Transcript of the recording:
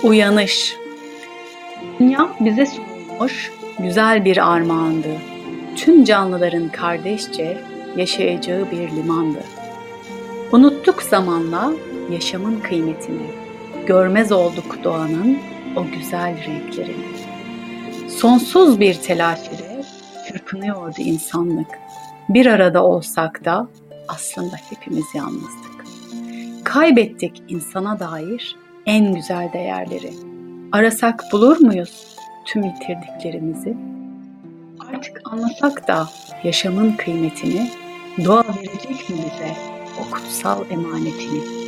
Uyanış. Dünya bize sunulmuş güzel bir armağandı. Tüm canlıların kardeşçe yaşayacağı bir limandı. Unuttuk zamanla yaşamın kıymetini. Görmez olduk doğanın o güzel renklerini. Sonsuz bir telaş ile çırpınıyordu insanlık. Bir arada olsak da aslında hepimiz yalnızdık. Kaybettik insana dair en güzel değerleri. Arasak bulur muyuz tüm yitirdiklerimizi? Artık anlasak da yaşamın kıymetini, doğa verecek mi bize o kutsal emanetini?